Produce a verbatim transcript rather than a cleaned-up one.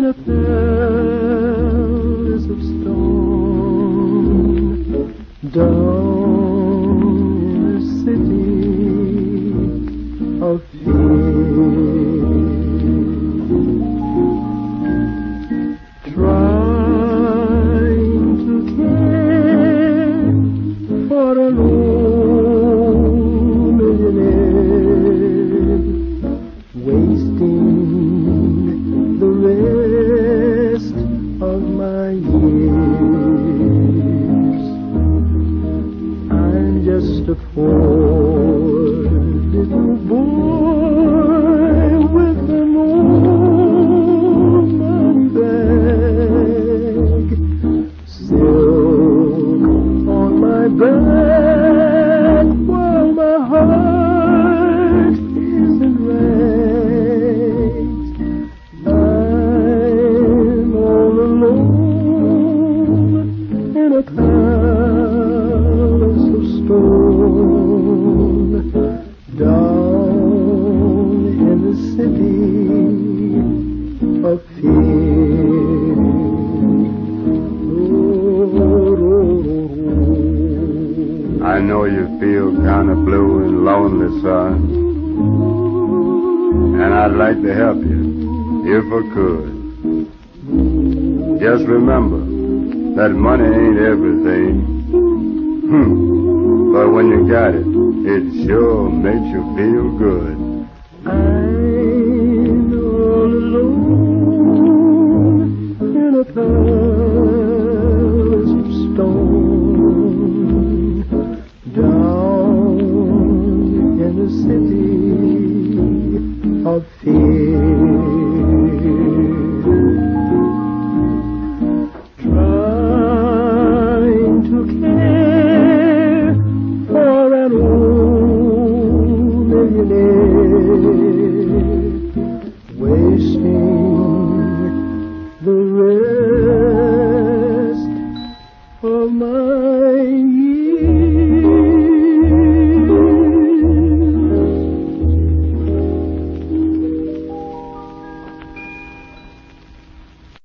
in a palace of stone, down in a city of fear, trying to care for a lone millionaire, wasting the rest of my years. I'm just a poor little boy with an old money bag, silk on my back, while my heart is in rags. I'm all alone in a palace of stone, down in the city of fear. I know you feel kind of blue and lonely, son, and I'd like to help you if I could. Just remember that money ain't everything, hmm. but when you got it, it sure makes you feel good. I'm all alone in a palace of stone, down in the city of fear, trying to care for an old millionaire, wasting the rest of my